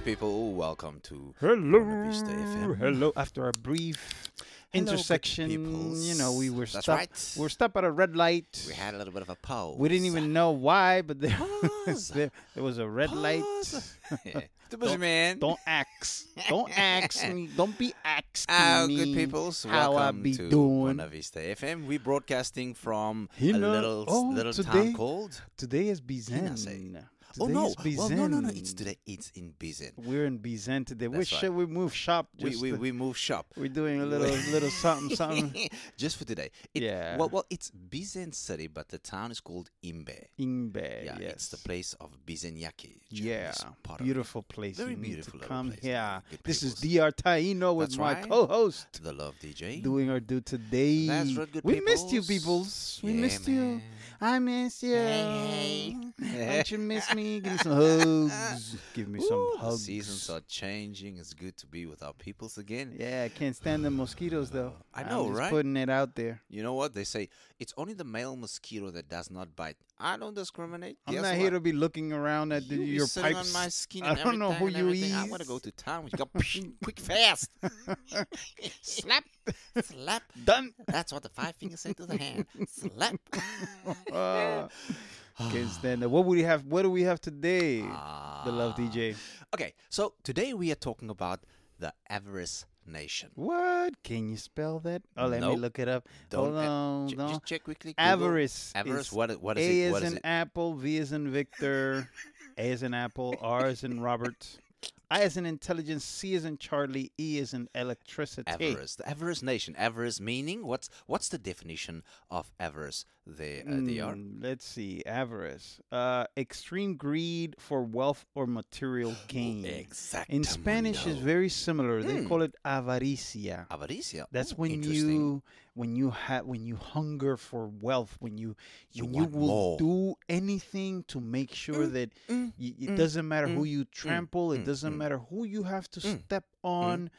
people. Welcome to Hello, Buena Vista FM. hello. After a brief Hello, good intersection, peoples. you know, we were That's stopped. right. We were stopped at a red light. We had a little bit of a pause. We didn't even know why, but there, Pause. there was a red light. Pause. The Bushman. Don't ask. Don't ask me. Don't be asking Our me good peoples. how I Welcome be to doing. Buena Vista FM. We're broadcasting from You a know- little oh, little today- town called. Today is Hinase. Bizen. Oh Today no! is Well, Bizen. no! It's today. It's in Bizen. We're in Bizen today. That's Wish right. we move shop. Just We move shop. we're doing a little something. Just for today. Yeah. Well, it's Bizen City, but the town is called Imbe. Imbe. Yeah, yes. it's the place of Bizenyaki. Yeah, part of beautiful place. Very You need beautiful to little come place. here. Good This is peoples. Dr. Taino with That's my right. co-host the Love DJ. doing our do today. That's right, good we missed you, peoples. peoples. We Yeah, missed you. man. I miss you. Hey. Don't you miss me? Give me some hugs. Give me some Ooh, the hugs. seasons are changing. It's good to be with our peoples again. Yeah, I can't stand the mosquitoes though. I know, I'm just right? Putting it out there. You know what? They say it's only the male mosquito that does not bite. I don't discriminate. I'm Guess not what? here to be looking around at You be your sitting pipes. on my skin I and don't know who everything and you everything. I is. want to go to town. We go quick, fast. Slap, slap. Done. That's what the five fingers say to the hand. Slap. Can't stand it. What would we have? What do we have today? The Love DJ. Okay, so today we are talking about the Avarice Nation. What? Can you spell that? Oh, let me Nope. look it up. Don't Hold on. no. just check quickly. Google. Avarice. Avarice. is What is A it? is What is in it? apple, V is in Victor, A is in apple, R is in Robert, I is in intelligence, C is in Charlie, E is in electricity. Avarice. The Avarice Nation. Avarice meaning what's the definition of avarice? There, DR. Let's see. Avarice. Extreme greed for wealth or material gain. Exactly. In Spanish, is very similar. They call it avaricia. Avaricia. That's Ooh, when interesting. you hunger for wealth, when you want will more. do anything to make sure that it doesn't matter who you trample, it doesn't matter who you have to step on.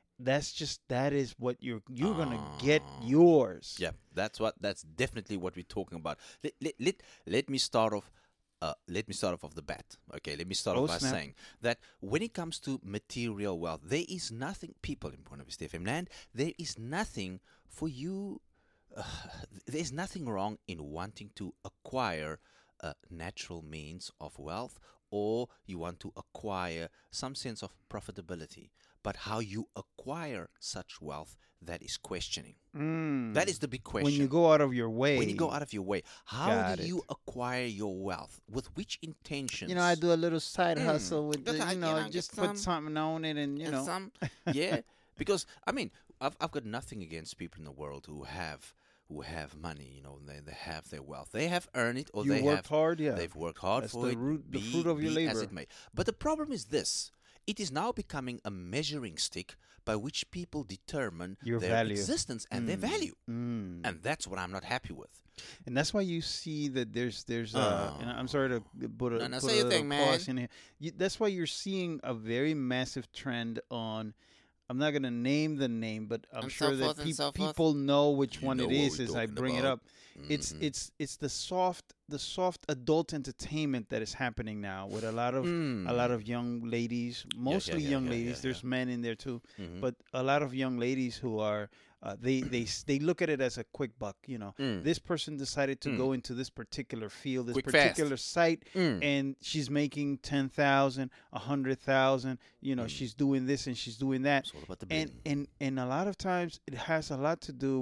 That is what you're gonna get yours. Yeah, that's definitely what we're talking about. Let me start off. Let me start off the bat. Okay, let me start off by snap. saying that when it comes to material wealth, there is nothing, people in Buena Vista FM land, there is nothing for you. There's nothing wrong in wanting to acquire natural means of wealth, or you want to acquire some sense of profitability. But how you acquire such wealth, that is questioning. That is the big question. When you go out of your way. When you go out of your way, how Got do it. you acquire your wealth? With which intentions? I do a little side hustle with Just, just get put something on it and and some, yeah. Because I mean, I've got nothing against people in the world who have money. They have their wealth. They have earned it, or You they worked have hard, yeah. They've worked hard That's for the it. root- the be- fruit of your be as labor. it may. But the problem is this: it is now becoming a measuring stick by which people determine Your their value. existence and their value. And that's what I'm not happy with. And that's why you see that there's and I'm sorry to put a, No, put say a your little thing, man. pause in here. That's why you're seeing a very massive trend on. I'm not gonna name the name, but I'm And sure so that forth and so forth. people know which You one know it what is we're as I talking bring it about. up. It's the soft adult entertainment that is happening now with a lot of young ladies, mostly young ladies. There's men in there too, but a lot of young ladies who are they look at it as a quick buck. This person decided to go into this particular field, this Quick, particular site, and she's making 10,000, 100,000. She's doing this and she's doing that, It's all about the and a lot of times it has a lot to do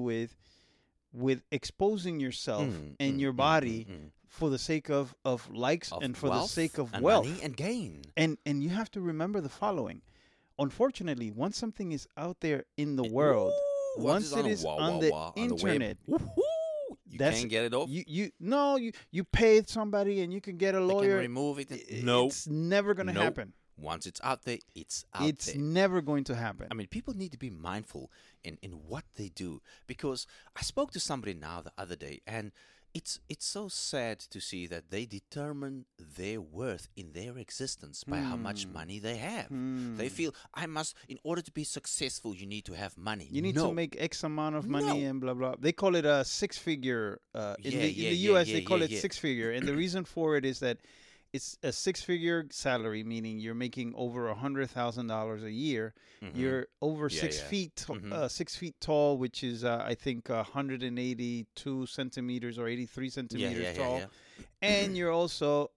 with exposing yourself and your body for the sake of likes Of and for wealth the sake of and wealth. money and gain. And you have to remember the following. Unfortunately, once something is out there in the world, Ooh, once it is on the internet, web, you that's- can't get it off. you pay somebody and you can get a They lawyer. can remove it. It's never going to Nope. happen. Once it's out there, it's out It's there. never going to happen. I mean, people need to be mindful in what they do, because I spoke to somebody now the other day, and it's so sad to see that they determine their worth in their existence by how much money they have. They feel, in order to be successful, you need to have money. You need No. to make X amount of money No. and blah blah. They call it a six-figure. In the Yeah, U.S., yeah, they call yeah, it yeah. six-figure, and the reason for it is that it's a 6-figure salary, meaning you're making over $100,000 a year. You're over 6 feet, 6 feet tall, which is I think 182 centimeters or 83 centimeters tall, and you're also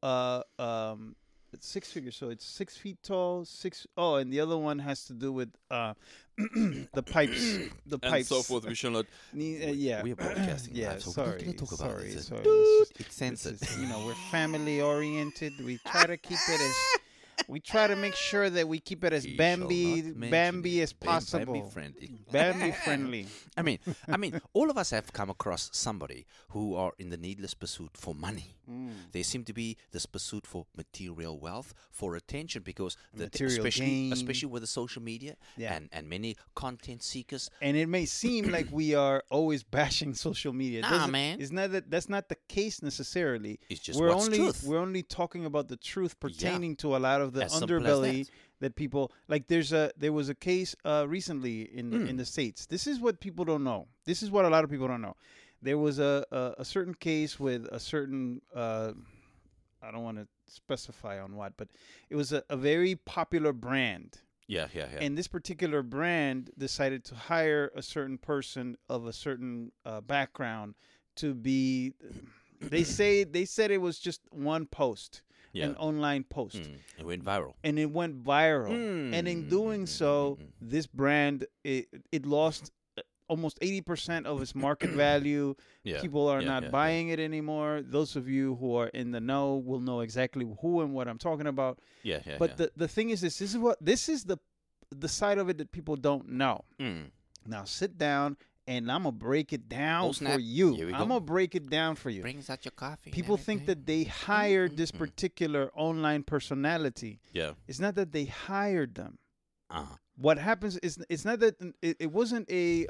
6 figures, so it's 6 feet tall. And the other one has to do with the pipes, and so forth. We shall not. We are broadcasting. So we're not going to talk about it. Sorry. It's censored. We're family oriented. We try to keep it as. We try to make sure that we keep it as Bambi as possible. Bambi friendly. I mean, all of us have come across somebody who are in the needless pursuit for money. There seem to be this pursuit for material wealth, for attention, because especially with the social media and many content seekers. And it may seem like we are always bashing social media. Nah, man. That's not the case necessarily. It's just what's truth. We're only talking about the truth pertaining to a lot of the underbelly that people like. There was a case recently in the States. This is what people don't know. This is what a lot of people don't know. There was a certain case with a certain I don't want to specify on what, but it was a very popular brand. Yeah. And this particular brand decided to hire a certain person of a certain background to be. They said it was just one post. An online post. It went viral. And in doing so, this brand, it lost almost 80% of its market value. People are not buying it anymore. Those of you who are in the know will know exactly who and what I'm talking about. But the thing is, this is the side of it that people don't know. Now sit down. And I'm going to break it down for you. I'm going to break it down for you. Bring us out your coffee. People think that they hired this particular online personality. It's not that they hired them. What happens is it's not that it wasn't a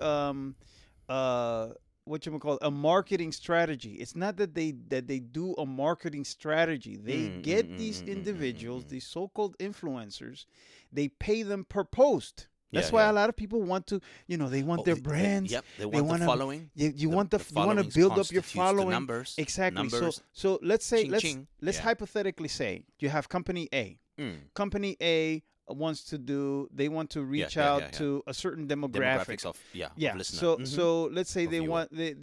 a marketing strategy. It's not that they do a marketing strategy. They get these individuals, these so-called influencers, they pay them per post. That's why a lot of people want to, they want their brands. They want the following. You want to build up your following. Numbers. Exactly. So let's say let's hypothetically say you have company A. Company A wants to reach out to a certain demographic of listener. So let's say they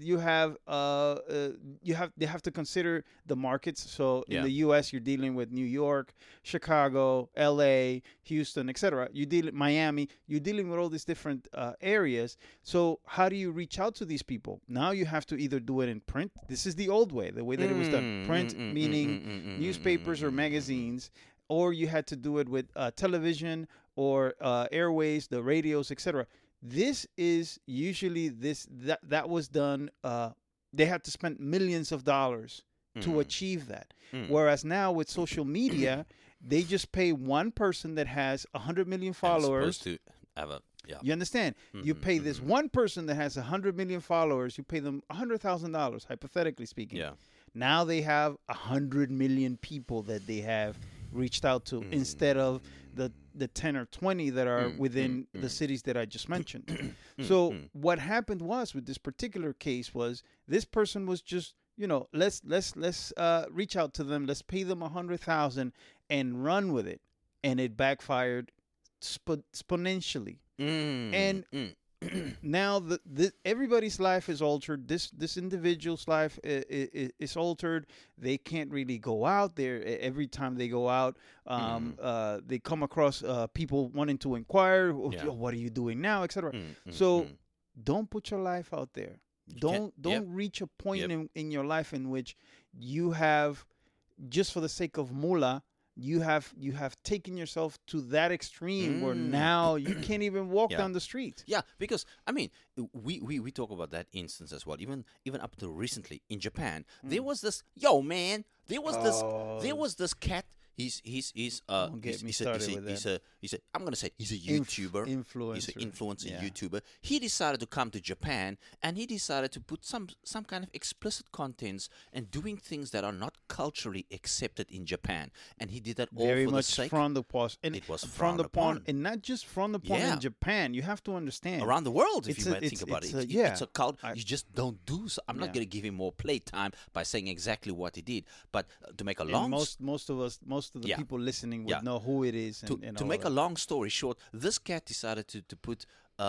have to consider the markets. So in the US you're dealing with New York, Chicago, LA, Houston, etc. Miami, you're dealing with all these different areas. So how do you reach out to these people? Now you have to either do it in print. This is the old way, the way that it was done. Print meaning newspapers or magazines. Or you had to do it with television or airways, the radios, etc. This is usually that was done. They had to spend millions of dollars to achieve that. Whereas now with social media, they just pay one person that has 100 million followers. To have You understand? You pay this one person that has 100 million followers. You pay them $100,000, hypothetically speaking. Now they have 100 million people that they have reached out to instead of the 10 or 20 that are within the cities that I just mentioned. So what happened was with this particular case was this person was just, let's reach out to them. Let's pay them 100,000 and run with it. And it backfired exponentially. And now everybody's life is altered. This individual's life is altered. They can't really go out there. Every time they go out, they come across people wanting to inquire, what are you doing now, etc. So don't put your life out there. Don't reach a point in your life in which you have, just for the sake of moolah, you have taken yourself to that extreme where now you can't even walk down the street. Yeah, because we talk about that instance as well. Even up to recently in Japan, there was this there was this cat. Don't get me started with that. I'm gonna say he's a YouTuber. Influencer. He's an influencer YouTuber. He decided to come to Japan, and he decided to put some kind of explicit contents and doing things that are not culturally accepted in Japan. And he did that all very for much the sake. frowned upon. And it was frowned upon, and not just frowned upon in Japan. You have to understand around the world, if you might think about it. It's a cult. You just don't do so. I'm not going to give him more playtime by saying exactly what he did, but to make a long most of the people listening would know who it is. To make a long story short, this cat decided to put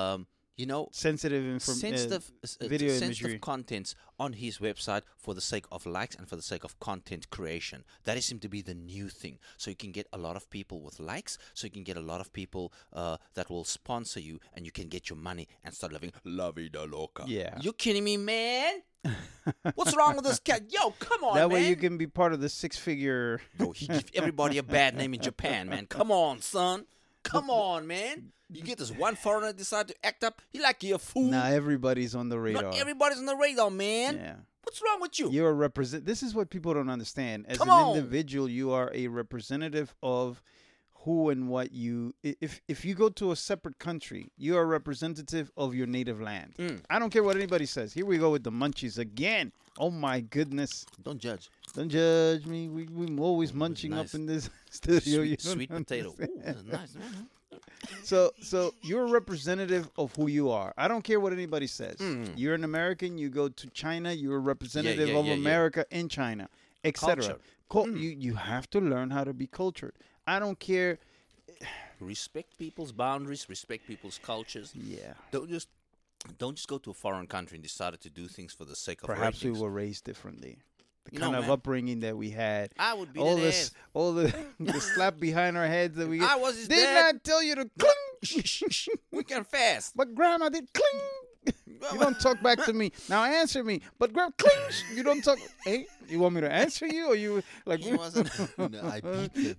sensitive video imagery contents on his website for the sake of likes and for the sake of content creation. That seems to be the new thing. So you can get a lot of people with likes, so you can get a lot of people that will sponsor you, and you can get your money and start living la vida loca. Yeah. You kidding me, man? What's wrong with this cat? Yo, come on, man. That way you can be part of the six-figure. Yo, he gives everybody a bad name in Japan, man. Come on, son. Come on, man. You get this one foreigner decide to act up. He like you're a fool. Nah, everybody's on the radar. Not everybody's on the radar, man. Yeah. What's wrong with you? You're a This is what people don't understand. As individual, you are a representative of who and what you. If you go to a separate country, you are a representative of your native land. I don't care what anybody says. Here we go with the munchies again. Oh my goodness! Don't judge. Don't judge me. We're always munching up in this studio. Sweet potato. Ooh, that's nice, man. So you're a representative of who you are. I don't care what anybody says. You're an American. You go to China. You're a representative of America in China, etc. You have to learn how to be cultured. I don't care. Respect people's boundaries. Respect people's cultures. Yeah. Don't just go to a foreign country and decide to do things for the sake of Perhaps ratings. we were raised differently. The kind of upbringing that we had. I would be all the slap behind our heads that we get. I was his dad. Did not tell you to cling. We can fast. But grandma did cling. You don't talk back to me. Now answer me. But grandma cling. You don't talk. Hey, you want me to answer you, or you like? He wasn't. No, I beat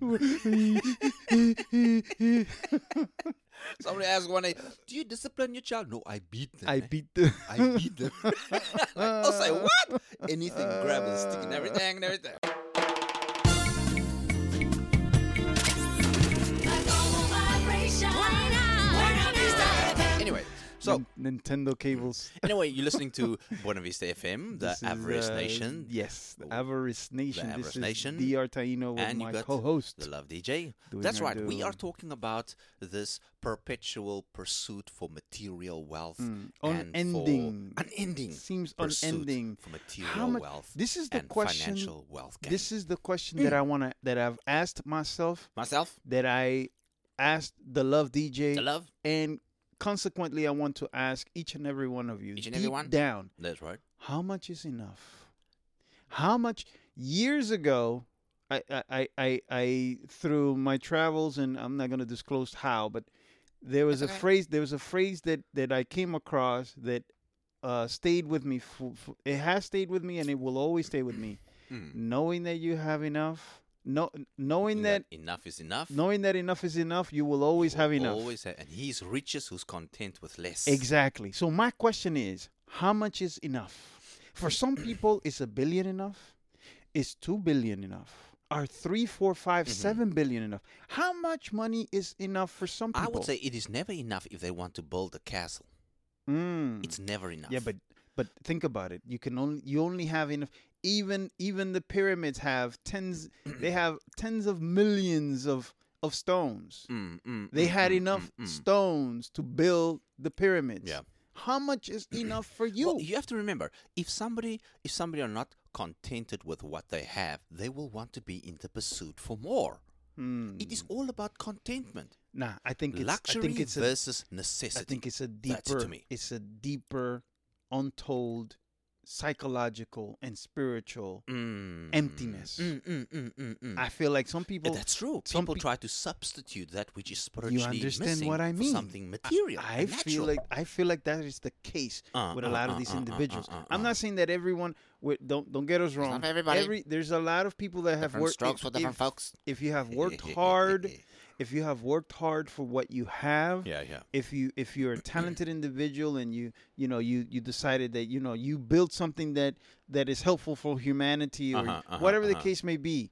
them. Somebody asked one day, "Do you discipline your child?" No, I beat them. I beat them. I beat them. I'll say what? Anything, grab a stick and everything. Anyway, so Nintendo cables. Anyway, you're listening to Buena Vista FM, the Avarice Nation. Yes, the Avarice Nation. The Avarice Nation. This is DR Taino with my co-host, the Love DJ. That's right. We are talking about this perpetual pursuit for material wealth, unending. Seems unending for material wealth. This is the question. Financial wealth. This is the question that I want that I've asked myself. That I asked the Love DJ. The Love. And consequently, I want to ask each and every one of you, each and every one down. That's right. How much is enough? How much? Years ago, I through my travels, and I'm not going to disclose how, but there was a phrase. There was a phrase that I came across that stayed with me. It has stayed with me, and it will always stay with me. Knowing that you have enough. Knowing that enough is enough. Knowing that enough is enough, you will always have enough. And he's richest who's content with less. Exactly. So my question is, how much is enough? For some people, is $1 billion enough? Is $2 billion enough? Are 3, 4, 5, 7 billion enough? How much money is enough for some people? I would say it is never enough if they want to build a castle. It's never enough. Yeah, but think about it. You only have enough. Even the pyramids have tens. They have tens of millions of stones. They had enough stones to build the pyramids. Yeah. How much is enough for you? Well, you have to remember, if somebody are not contented with what they have, they will want to be in the pursuit for more. It is all about contentment. Nah, I think luxury versus necessity. I think it's a deeper, untold, psychological and spiritual emptiness. I feel like some people. That's true. People try to substitute that which is spiritually you understand missing what I mean? for something material. I feel like that is the case with a lot of these individuals. I'm not saying that everyone. Don't get us wrong. Not everybody. There's a lot of people that have worked. Strokes for different folks. If you have worked hard. If you have worked hard for what you have, if you're a talented individual and you decided that you built something that is helpful for humanity or whatever the case may be,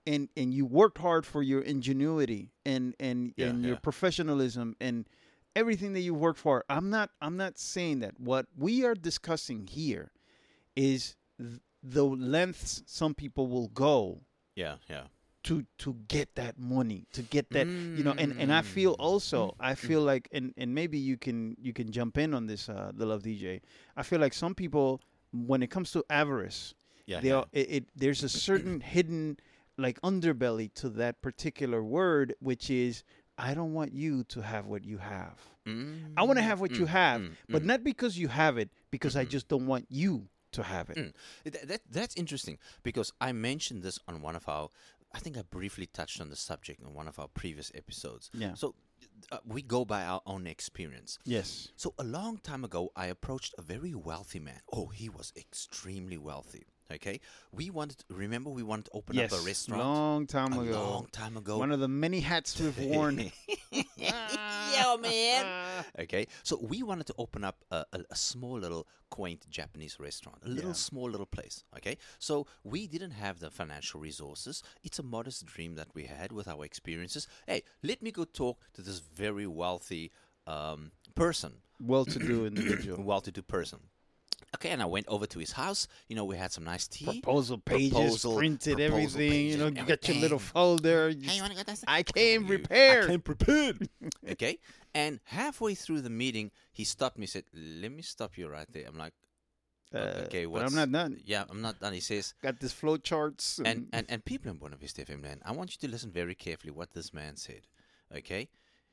and you worked hard for your ingenuity and your professionalism and everything that you worked for. I'm not saying that. What we are discussing here is the lengths some people will go. Yeah. To get that money, to get that, and I feel also, I feel like, and maybe you can jump in on this, the Love DJ. I feel like some people, when it comes to avarice, there's a certain hidden like underbelly to that particular word, which is, I don't want you to have what you have. I want to have what you have, but not because you have it, because I just don't want you to have it. That's interesting, because I mentioned this on one of our, I think I briefly touched on the subject in one of our previous episodes. Yeah. So we go by our own experience. Yes. So a long time ago, I approached a very wealthy man. Oh, he was extremely wealthy. Okay. We wanted to open up a restaurant. Long time ago. One of the many hats we've worn. Yeah, man. Okay. So we wanted to open up a small little quaint Japanese restaurant, a small little place. Okay. So we didn't have the financial resources. It's a modest dream that we had with our experiences. Hey, let me go talk to this very wealthy person. Well-to-do individual. Well-to-do person. Okay, and I went over to his house. We had some nice tea. Proposal pages, printed everything. You got your little folder. Hey, you want to get that? I came prepared. Okay, and halfway through the meeting, he stopped me and said, let me stop you right there. I'm like, okay, but I'm not done. Yeah, I'm not done. He says, got this flow charts. And people in Buena Vista FM land, I want you to listen very carefully what this man said. Okay?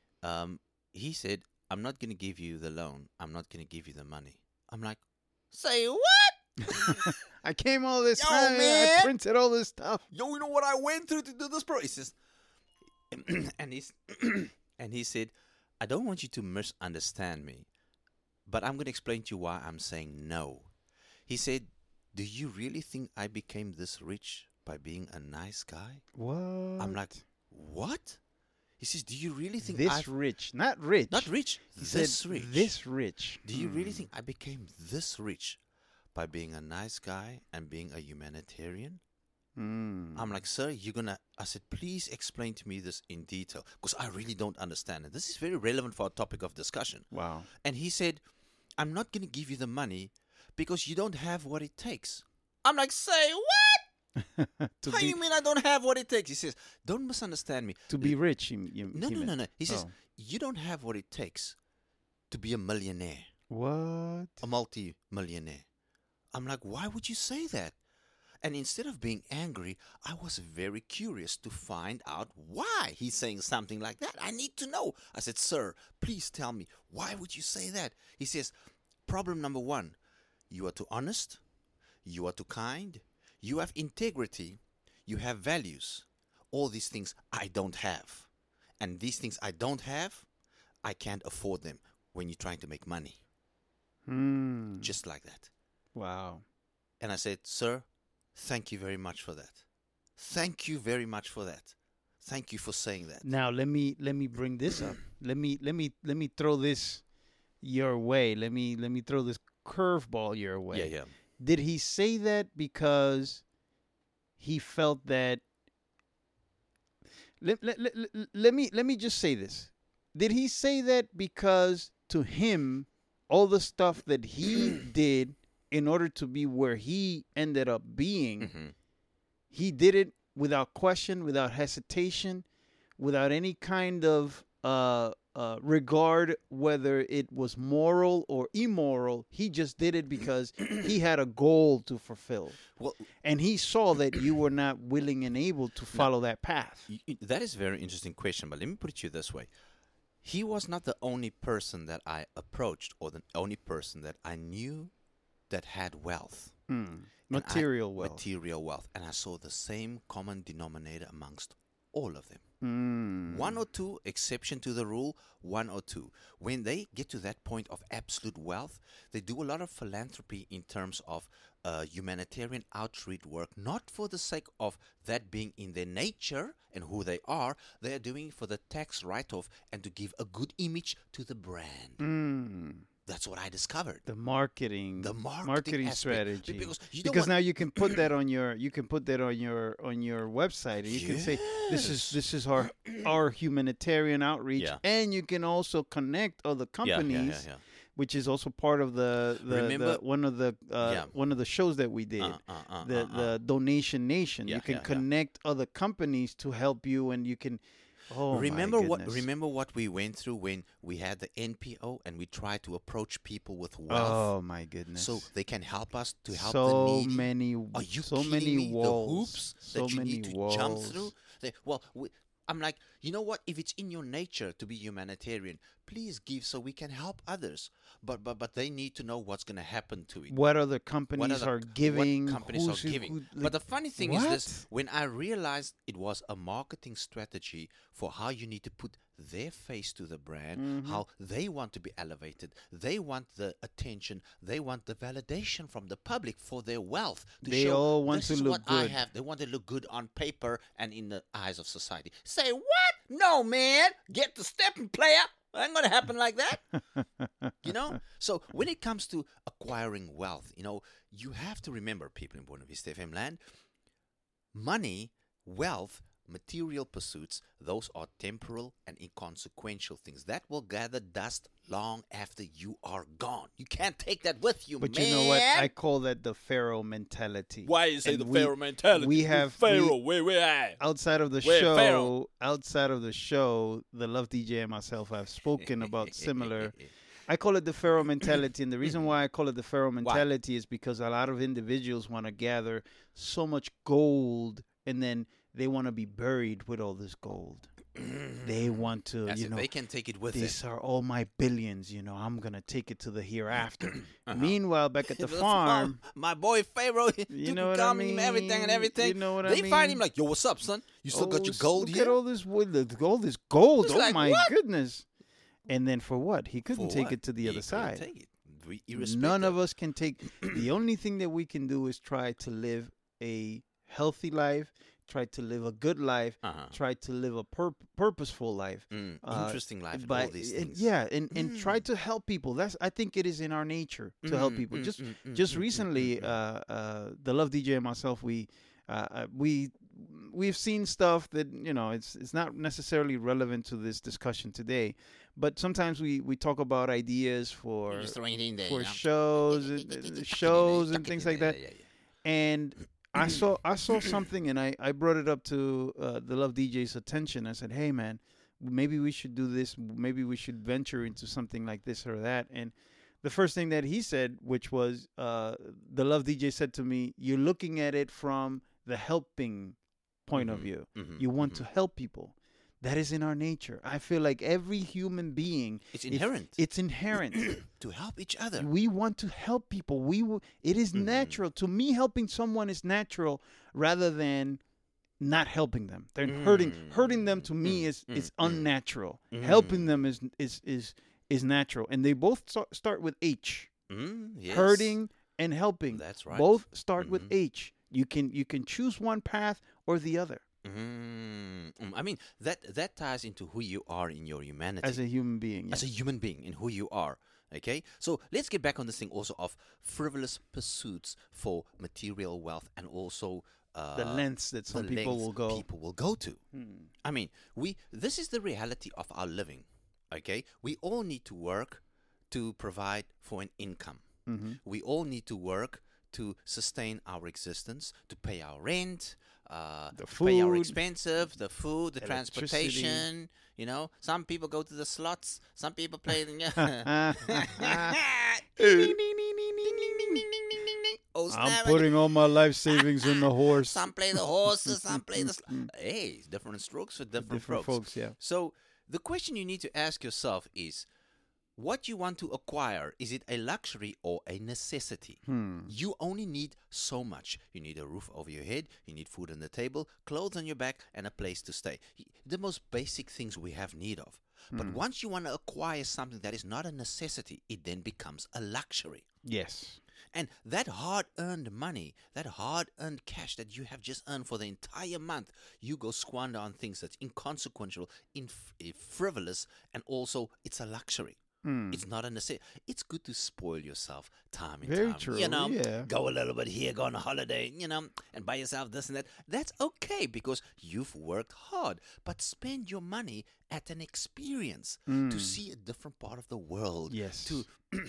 He said, I'm not going to give you the loan. I'm not going to give you the money. I'm like, say what? I came all this time, man. I printed all this stuff. Yo, you know what I went through to do this, bro? He says, and he said, I don't want you to misunderstand me, but I'm going to explain to you why I'm saying no. He said, do you really think I became this rich by being a nice guy? What? I'm like, what? He says, do you really think this rich? Not rich. Not rich. This rich. This rich. Do you really think I became this rich by being a nice guy and being a humanitarian? I'm like, sir, I said, please explain to me this in detail, because I really don't understand it. This is very relevant for our topic of discussion. Wow. And he said, I'm not going to give you the money because you don't have what it takes. I'm like, say what? How you mean I don't have what it takes? He says, don't misunderstand me. To be rich. No. He says, you don't have what it takes to be a millionaire. What? A multi-millionaire. I'm like, why would you say that? And instead of being angry, I was very curious to find out why he's saying something like that. I need to know. I said, sir, please tell me, why would you say that? He says, problem number one, you are too honest, you are too kind, you have integrity, you have values. All these things I don't have. And these things I don't have, I can't afford them when you're trying to make money. Just like that. Wow. And I said, sir, thank you very much for that. Thank you very much for that. Thank you for saying that. Now let me bring this up. Let me throw this your way. Let me throw this curveball your way. Yeah. Did he say that because he felt that? Let me just say this. Did he say that because to him, all the stuff that he did in order to be where he ended up being, he did it without question, without hesitation, without any kind of regard whether it was moral or immoral. He just did it because he had a goal to fulfill. Well, and he saw that you were not willing and able to follow that path. That is a very interesting question, but let me put it to you this way. He was not the only person that I approached or the only person that I knew that had wealth. Material wealth. Material wealth. And I saw the same common denominator amongst all of them. One or two, exception to the rule, one or two. When they get to that point of absolute wealth, they do a lot of philanthropy in terms of humanitarian outreach work, not for the sake of that being in their nature and who they are. They are doing it for the tax write-off and to give a good image to the brand. That's what I discovered. The marketing strategy. Because now you can put that on your website. And you can say this is our humanitarian outreach, and you can also connect other companies. Which is also part of one of the shows that we did, the Donation Nation. You can connect other companies to help you, and you can. Oh, remember what we went through when we had the NPO and we tried to approach people with wealth. Oh my goodness! So they can help us to help so the needy. Many, Are you so kidding many me? walls, the hoops so that you many need to walls. jump through. I'm like, you know what? If it's in your nature to be humanitarian, please give so we can help others. But they need to know what's going to happen to it. What other companies are giving? What companies are giving? But the funny thing is this: when I realized it was a marketing strategy for how you need to put their face to the brand, how they want to be elevated, they want the attention, they want the validation from the public for their wealth. They all want to look good. I have. They want to look good on paper and in the eyes of society. Say what? No, man. Get the stepping, player. Ain't gonna happen like that. So when it comes to acquiring wealth, you have to remember, people in Buena Vista FM land, money, wealth, material pursuits, those are temporal and inconsequential things that will gather dust long after you are gone. You can't take that with you, but man. You know what? I call that the Pharaoh mentality. Why you say Pharaoh mentality? We have Pharaoh. Where at? Outside of the show, the Love DJ and myself have spoken about similar. I call it the Pharaoh mentality, and the reason why I call it the Pharaoh mentality is because a lot of individuals want to gather so much gold, and then they want to be buried with all this gold. They want to, they can take it with these are all my billions, I'm going to take it to the hereafter. Meanwhile, back at the farm, my boy Pharaoh, you know what I mean? Everything. You know what I mean? They find him like, yo, what's up, son? You still got your gold look here? Look at all this gold. It's oh, like, my what? goodness. And then for what? He couldn't take it to the other side. Take it. None of us can take. The only thing that we can do is try to live a healthy life, try to live a good life, try to live a purposeful life. Interesting life, all these things. And try to help people. I think it is in our nature to help people. Just recently, the Love DJ and myself, we've seen stuff that, it's not necessarily relevant to this discussion today. But sometimes we talk about ideas for shows and things like that. And I saw something, and I brought it up to the Love DJ's attention. I said, hey, man, maybe we should do this. Maybe we should venture into something like this or that. And the first thing that he said, which was the Love DJ said to me, you're looking at it from the helping point of view. You want to help people. That is in our nature. I feel like every human being, it's inherent. It's inherent to help each other. We want to help people. It is natural to me. Helping someone is natural rather than not helping them. Then hurting them to me is unnatural. Helping them is natural, and they both start with H. Yes. Hurting and helping. That's right. Both start with H. You can choose one path or the other. I mean, that ties into who you are in your humanity. As a human being. Yeah. As a human being, in who you are. Okay? So let's get back on this thing also of frivolous pursuits for material wealth and also the lengths that some people will go to. I mean, this is the reality of our living. Okay? We all need to work to provide for an income. We all need to work to sustain our existence, to pay our rent, the food, pay our expensive, the food, the transportation. Some people go to the slots. Some people play. I'm putting all my life savings in the horse. Some play the horses. Some play the. Hey, different strokes for different folks. Yeah. So the question you need to ask yourself is, what you want to acquire, is it a luxury or a necessity? You only need so much. You need a roof over your head, you need food on the table, clothes on your back, and a place to stay. The most basic things we have need of. But once you want to acquire something that is not a necessity, it then becomes a luxury. Yes. And that hard-earned money, that hard-earned cash that you have just earned for the entire month, you go squander on things that's inconsequential, frivolous, and also it's a luxury. It's not a necessity. It's good to spoil yourself time and Very time. true. You know, Yeah. go a little bit here, go on a holiday, you know, and buy yourself this and that. That's okay because you've worked hard. But spend your money at an experience to see a different part of the world. Yes. To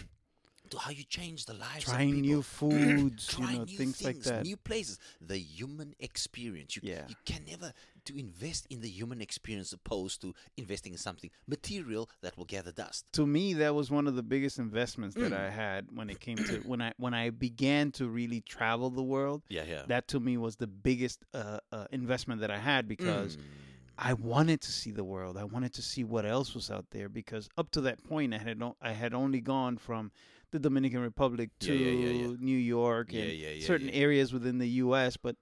how you change the lives Trying of people. new foods, Try new things like that. new places. The human experience. You can never to invest in the human experience opposed to investing in something material that will gather dust. To me, that was one of the biggest investments that I had when it came to when I began to really travel the world. Yeah. That to me was the biggest investment that I had because I wanted to see the world. I wanted to see what else was out there because up to that point, I had only gone from the Dominican Republic to New York and certain areas within the U.S., but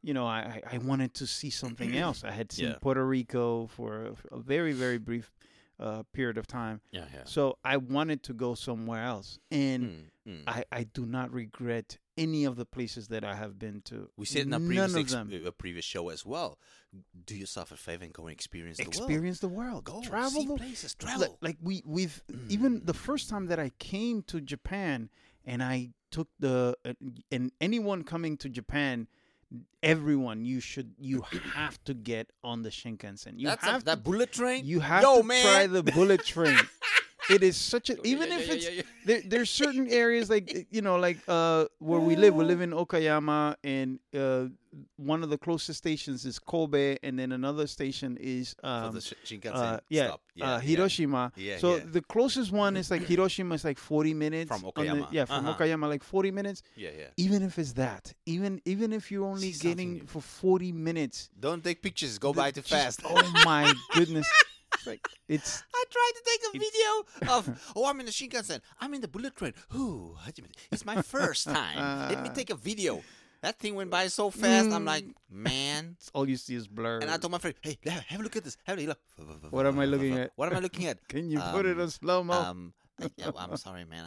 I wanted to see something else. I had seen Puerto Rico for a very, very brief period of time. So I wanted to go somewhere else. And I do not regret any of the places that I have been to. We said in a previous show as well, do yourself a favor and go and experience the world. Experience the world. Go, travel see places, travel. Like we've even the first time that I came to Japan and I took and anyone coming to Japan, everyone, you have to get on the Shinkansen. That bullet train. You have to try the bullet train. It is such a there's certain areas like where we live in Okayama, and one of the closest stations is Kobe, and then another station is for the Shinkansen stop. Hiroshima. The closest one is like Hiroshima is like 40 minutes from Okayama. From Okayama, like 40 minutes. Even if it's that, even if you're only getting for 40 minutes, don't take pictures. Go by too fast. Oh my goodness. I tried to take a video of, I'm in the Shinkansen. I'm in the bullet train. Ooh, it's my first time. Let me take a video. That thing went by so fast. I'm like, man. All you see is blur. And I told my friend, hey, have a look at this. Have a look. What am I looking at? What am I looking at? Can you put it on slow-mo? I'm sorry, man.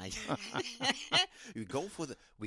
We go for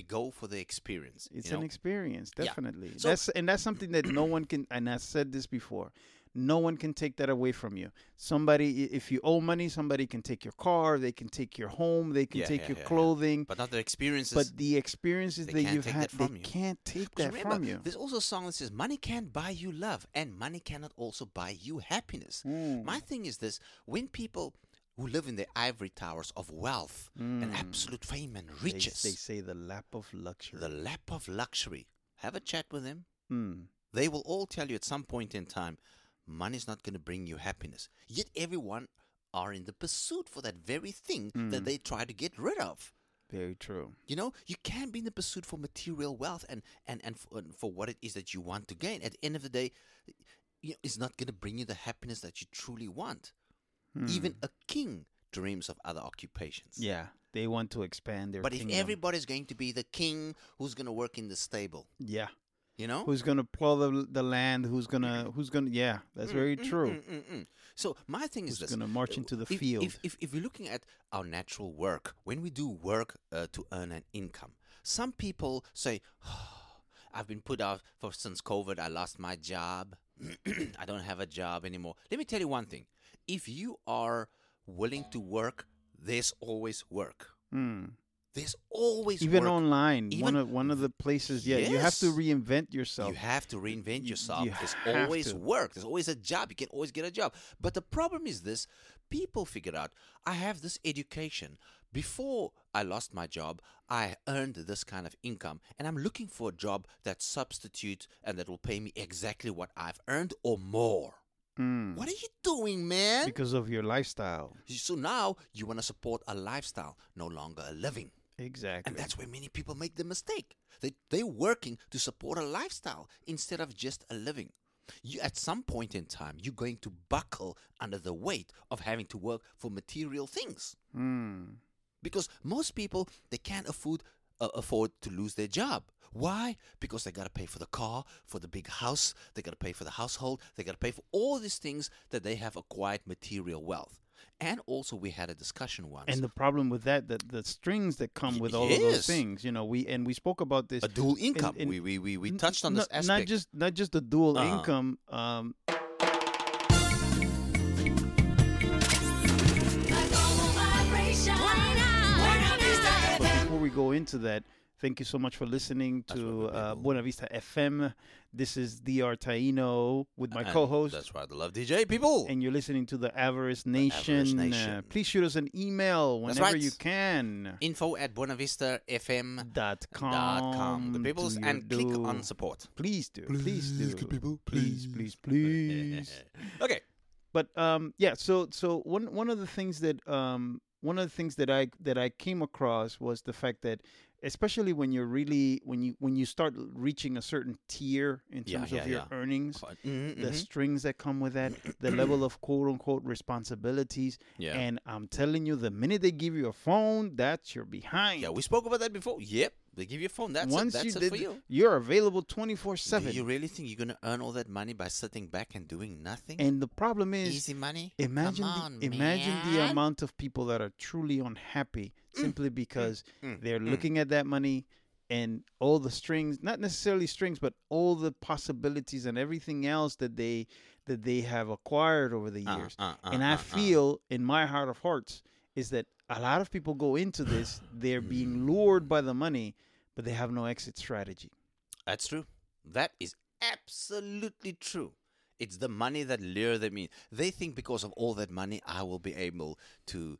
the experience. It's an experience, definitely. So, that's something that no one can. And I said this before. No one can take that away from you. Somebody, if you owe money, somebody can take your car, they can take your home, they can take your clothing. But not the experiences. But the experiences that you've had, they can't take that from you. There's also a song that says, money can't buy you love, and money cannot also buy you happiness. My thing is this, when people who live in the ivory towers of wealth and absolute fame and riches. They say the lap of luxury. The lap of luxury. Have a chat with them. They will all tell you at some point in time, money is not going to bring you happiness. Yet everyone are in the pursuit for that very thing that they try to get rid of. Very true. You can't be in the pursuit for material wealth and for what it is that you want to gain. At the end of the day, it's not going to bring you the happiness that you truly want. Even a king dreams of other occupations. Yeah, they want to expand their kingdom. But if everybody's going to be the king, who's going to work in the stable? Yeah. Who's going to plow the land? Who's gonna? Yeah, that's very true. So my thing is this: who's going to march into the field? If we're looking at our natural work, when we do work to earn an income, some people say, "I've been put out since COVID. I lost my job. I don't have a job anymore." Let me tell you one thing: if you are willing to work, there's always work. There's always even work. Online. One of the places, you have to reinvent yourself. You have to reinvent yourself. There's always work. There's always a job. You can always get a job. But the problem is this: people figured out, I have this education. Before I lost my job, I earned this kind of income, and I'm looking for a job that substitutes and that will pay me exactly what I've earned or more. What are you doing, man? Because of your lifestyle. So now you want to support a lifestyle, no longer a living. Exactly. And that's where many people make the mistake. They're working to support a lifestyle instead of just a living. At some point in time, you're going to buckle under the weight of having to work for material things. Because most people, they can't afford to lose their job. Why? Because they got to pay for the car, for the big house. They got to pay for the household. They got to pay for all these things that they have acquired material wealth. And also, we had a discussion once. And the problem with that, the strings that come with all of those things, we spoke about this. A dual income. We touched on this aspect. Not just a dual income. we go into that, thank you so much for listening to Buena Vista FM. This is DR Taino with my co-host. That's right, the Love DJ people. And you're listening to the Avarice Nation. Please shoot us an email whenever you can. info@buenavistafm.com. Good peoples, and click on support. Please do. Please do. Good people. Please. Okay. But so one of the things that I came across was the fact that, especially when you're really when you start reaching a certain tier in terms of your earnings, the strings that come with that, the level of quote unquote responsibilities, and I'm telling you, the minute they give you a phone, that's you're behind. Yeah, we spoke about that before. Yep, they give you a phone. That's it for you. You're available 24/7. Do you really think you're gonna earn all that money by sitting back and doing nothing? And the problem is, easy money. Imagine the amount of people that are truly unhappy simply because they're looking at that money and all the strings, not necessarily strings, but all the possibilities and everything else that they have acquired over the years. And I feel in my heart of hearts is that a lot of people go into this, they're being lured by the money, but they have no exit strategy. That's true. That is absolutely true. It's the money that lure them in. They think because of all that money, I will be able to,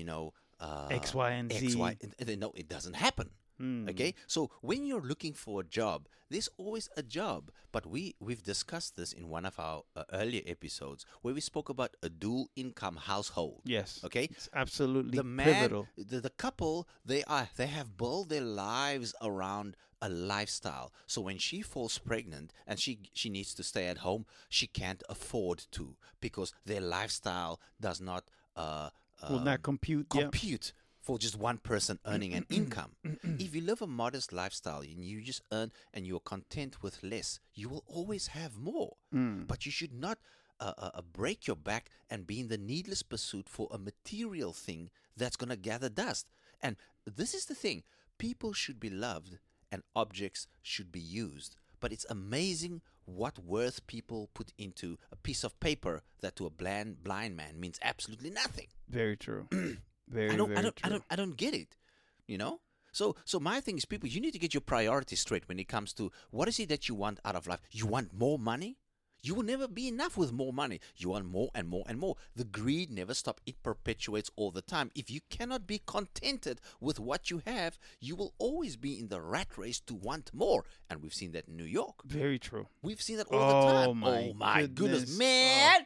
X, Y, and Z. X, Y, and no, it doesn't happen. Okay, so when you're looking for a job, there's always a job. But we've discussed this in one of our earlier episodes where we spoke about a dual income household. Yes. Okay, it's absolutely pivotal. The couple, they have built their lives around a lifestyle. So when she falls pregnant and she needs to stay at home, she can't afford to because their lifestyle does not will not compute for just one person earning an income. If you live a modest lifestyle and you just earn and you're content with less, you will always have more. But you should not break your back and be in the needless pursuit for a material thing that's going to gather dust. And this is the thing. People should be loved and objects should be used. But it's amazing what worth people put into a piece of paper that to a blind man means absolutely nothing. Very true. I don't get it, So my thing is, people, you need to get your priorities straight when it comes to what is it that you want out of life. You want more money? You will never be enough with more money. You want more and more and more. The greed never stops. It perpetuates all the time. If you cannot be contented with what you have, you will always be in the rat race to want more. And we've seen that in New York. Very true. We've seen that all the time. Oh my goodness, man.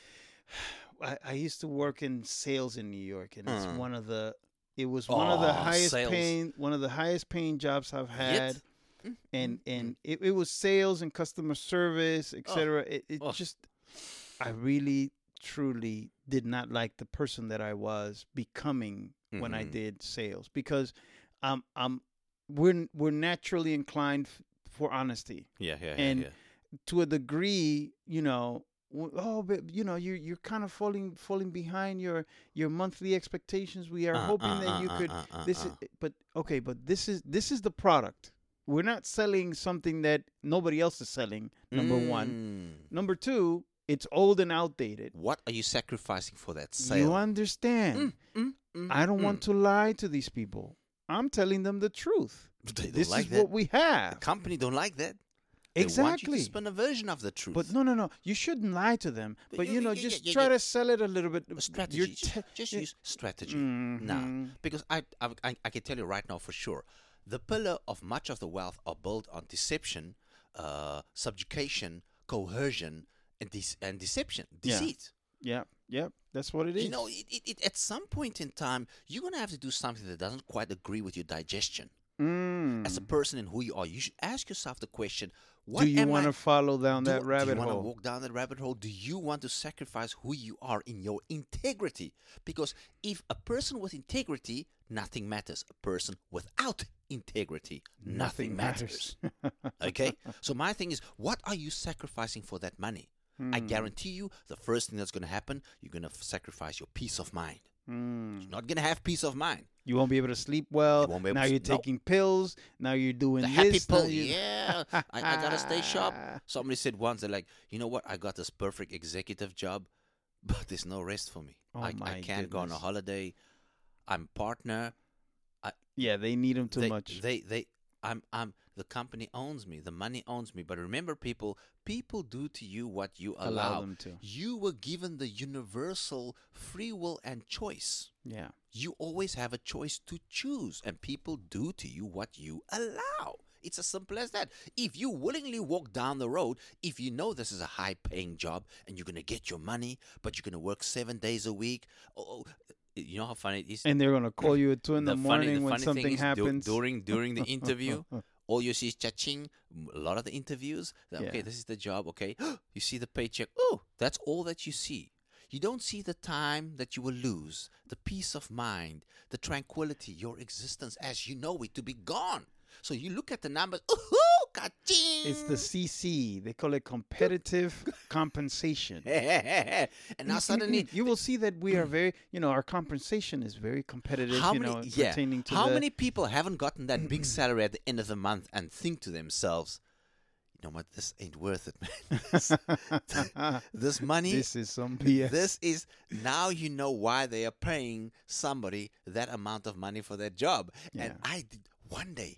I used to work in sales in New York, and it's one of the highest paying jobs I've had. And it was sales and customer service, etc. I really truly did not like the person that I was becoming when I did sales, because we're naturally inclined for honesty. And to a degree, but you're kind of falling behind your monthly expectations. We are hoping that you could but this is the product. We're not selling something that nobody else is selling, number one. Number two, it's old and outdated. What are you sacrificing for that sale? You understand. I don't want to lie to these people. I'm telling them the truth. This is what we have. The company don't like that. Exactly. They want you to spin a version of the truth. But no. You shouldn't lie to them. But, just try to sell it a little bit. Strategy. Just use strategy. Now, because I can tell you right now for sure, the pillar of much of the wealth are built on deception, subjugation, coercion, and deception, deceit. Yeah. That's what it is. At some point in time, you're going to have to do something that doesn't quite agree with your digestion. As a person and who you are, you should ask yourself the question, do you want to follow down that rabbit hole? Do you want to walk down that rabbit hole? Do you want to sacrifice who you are in your integrity? Because if a person with integrity, nothing matters. A person without integrity, nothing matters. Okay? So my thing is, what are you sacrificing for that money? I guarantee you, the first thing that's going to happen, you're going to sacrifice your peace of mind. You're not going to have peace of mind. You won't be able to sleep well. Now you're taking pills. Now you're doing the this. Happy pill. Yeah. I got to stay sharp. Somebody said once, they're like, you know what? I got this perfect executive job, but there's no rest for me. I can't go on a holiday. I'm partner. Yeah, they need them too much. The company owns me. The money owns me. But remember, people do to you what you allow them to. You were given the universal free will and choice. Yeah. You always have a choice to choose, and people do to you what you allow. It's as simple as that. If you willingly walk down the road, if you know this is a high-paying job and you're going to get your money, but you're going to work 7 days a week, you know how funny it is? And they're going to call you at 2 in the morning when something happens. During the interview, all you see is cha-ching. A lot of the interviews, okay, this is the job, okay. You see the paycheck. Oh, that's all that you see. You don't see the time that you will lose, the peace of mind, the tranquility, your existence as you know it to be gone. So you look at the numbers. Ka-ching! It's the CC. They call it competitive compensation. And now suddenly you will see that we are very, our compensation is very competitive. Pertaining to many people haven't gotten that big salary at the end of the month and think to themselves, you know what, this ain't worth it, man. This money. This is some BS. This is, now you know why they are paying somebody that amount of money for their job. Yeah. And I did one day.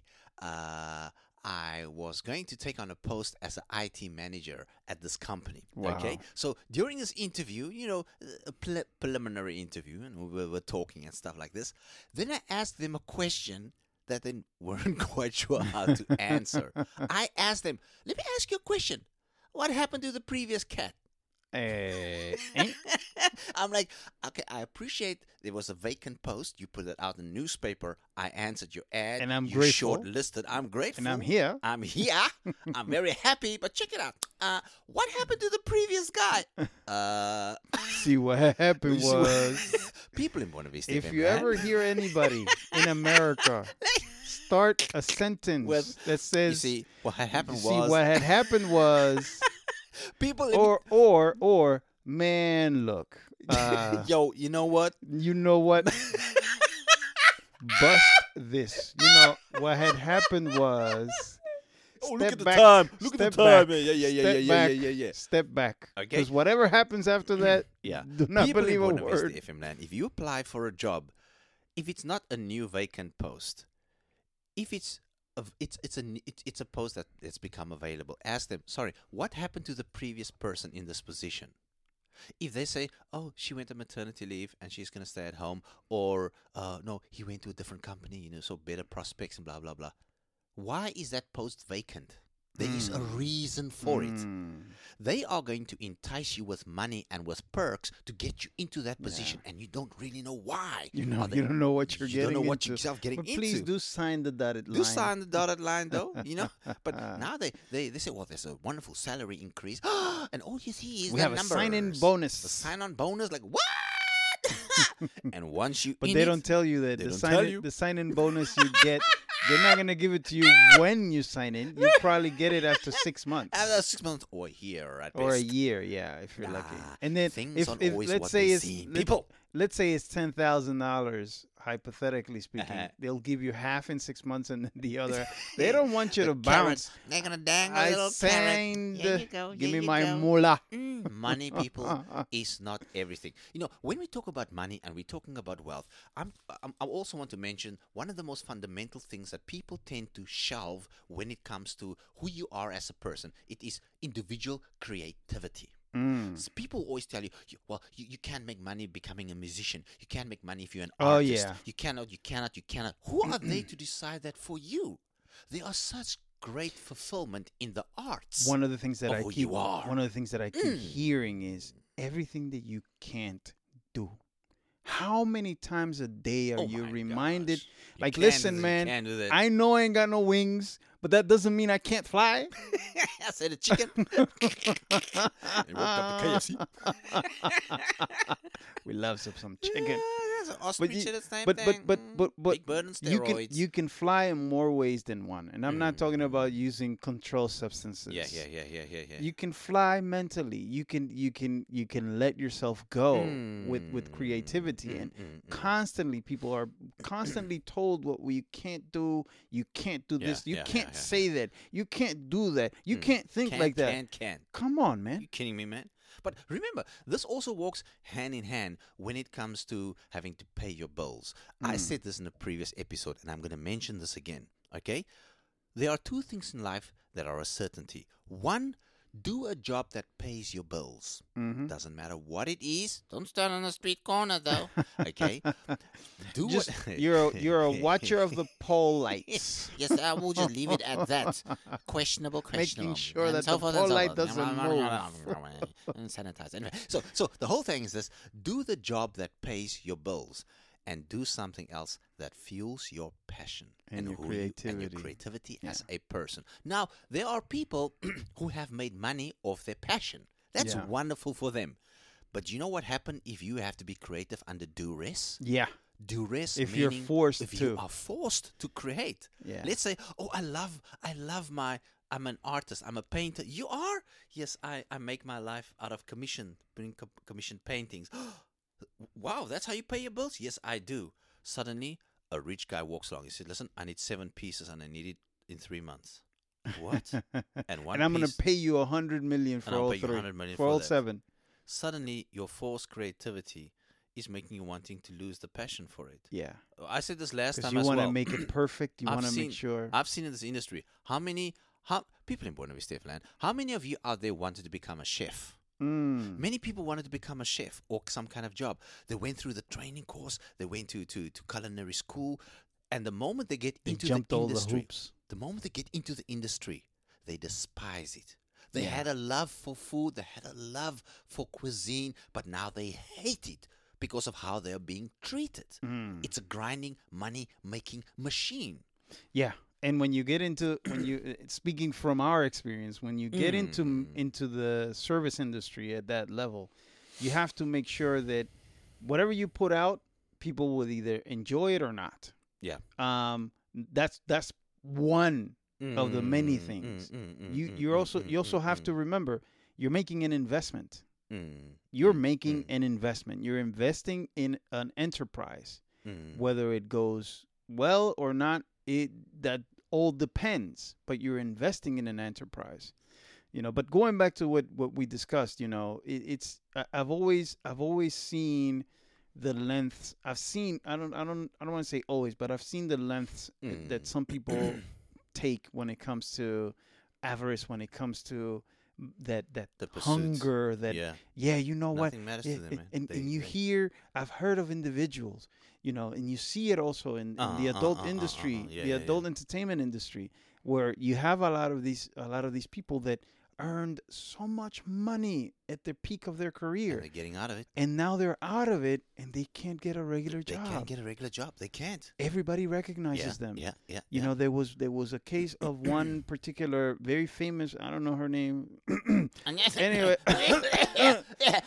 I was going to take on a post as an IT manager at this company. Wow. Okay, so during this interview, a preliminary interview, and we were talking and stuff like this. Then I asked them a question that they weren't quite sure how to answer. I asked them, "Let me ask you a question. What happened to the previous cat?" I'm like, okay, I appreciate there was a vacant post. You put it out in the newspaper. I answered your ad. And I'm you grateful. Shortlisted. I'm grateful. And I'm here. I'm very happy. But check it out. What happened to the previous guy? See, what happened was... People in Buena Vista. If you ever hear anybody in America start a sentence that says... You see, what had happened was... People or man, look. Yo, you know what? Bust this. What had happened was. Look at the time. Look at the time. Yeah. Step back. Okay. Because whatever happens after that, do not believe a word. FM land. If you apply for a job, if it's not a new vacant post, if it's a post that it's become available. Ask them, sorry, what happened to the previous person in this position? If they say, oh, she went on maternity leave and she's going to stay at home, or no, he went to a different company, so better prospects and blah, blah, blah. Why is that post vacant? There is a reason for it. They are going to entice you with money and with perks to get you into that position, and you don't really know why. You don't know what you're getting into. You don't know what yourself getting into. Please do sign the dotted line. Do sign the dotted line, though, But now they say, well, there's a wonderful salary increase. And all you see is we have numbers. A sign-in bonus. A sign-on bonus, like, what? And once you But they don't tell you that. The sign-in bonus you get, they're not going to give it to you when you sign in. You'll probably get it after 6 months. After 6 months or a year at best. Or a year, if you're lucky. And then if let's say it's $10,000, hypothetically speaking, they'll give you half in 6 months and then the other. They don't want you to bounce. They're going to dangle a little carrot. Here you go. Give me my moolah. Money, people, is not everything. When we talk about money and we're talking about wealth, I also want to mention one of the most fundamental things that people tend to shelve when it comes to who you are as a person. It is individual creativity. So people always tell you, you can't make money becoming a musician. You can't make money if you're an artist. You cannot. Who are they to decide that for you? There are such great fulfillment in the arts. One of the things that I keep hearing is everything that you can't do. How many times a day are you reminded? Like, listen, man, I know I ain't got no wings, but that doesn't mean I can't fly. I said a chicken. They worked up the KFC. We love some chicken. But Big Bird and steroids. You can fly in more ways than one, and I'm not talking about using controlled substances. Yeah. You can fly mentally. You can let yourself go with creativity, and constantly people are constantly told what you can't do. You can't do this. You can't say that. You can't do that. You can't think like that. Can't. Come on, man. You kidding me, man? But remember, this also walks hand in hand when it comes to having to pay your bills. I said this in a previous episode, and I'm going to mention this again. Okay? There are two things in life that are a certainty. One, do a job that pays your bills. Doesn't matter what it is. Don't stand on a street corner, though. Okay? You're a watcher of the pole lights. Yes, I will just leave it at that. Questionable. Making sure that the pole light doesn't move. And sanitize. Anyway, so the whole thing is this. Do the job that pays your bills. And do something else that fuels your passion and your creativity as a person. Now, there are people who have made money off their passion. That's wonderful for them. But you know what happens if you have to be creative under duress? Yeah. Duress, if you're forced if you are forced to create. Yeah. Let's say, I'm an artist, I'm a painter. You are? Yes, I make my life out of commission paintings. Wow, that's how you pay your bills? Yes, I do. Suddenly, a rich guy walks along. He said, listen, I need 7 pieces and I need it in 3 months. What? And I'm going to pay you $100 million for all 3. For all 7. Suddenly, your forced creativity is making you wanting to lose the passion for it. Yeah. I said this last time as well. You want to make it perfect. You want to make sure. I've seen in this industry, how people in Buena Vista Land, how many of you out there wanted to become a chef? Many people wanted to become a chef or some kind of job. They went through the training course. They went to culinary school. And the moment they get into the industry, they despise it. They had a love for food. They had a love for cuisine. But now they hate it because of how they're being treated. It's a grinding, money-making machine. Yeah. And when you get into speaking from our experience, when you get into the service industry at that level, you have to make sure that whatever you put out, people will either enjoy it or not. Yeah. That's one of the many things. You also have to remember you're making an investment. You're making an investment. You're investing in an enterprise, whether it goes well or not. That all depends, but you're investing in an enterprise, But going back to what we discussed, I've always seen the lengths. I don't want to say always, but I've seen the lengths that some people take when it comes to avarice, when it comes to that hunger, that Nothing matters to them, man. I've heard of individuals, and you see it also in the adult industry, the adult entertainment industry, where you have a lot of these people that earned so much money at the peak of their career. And they're getting out of it. And now they're out of it, and they can't get a regular job. They can't get a regular job. They can't. Everybody recognizes them. Yeah. There was a case of one particular very famous, I don't know her name. Anyway. I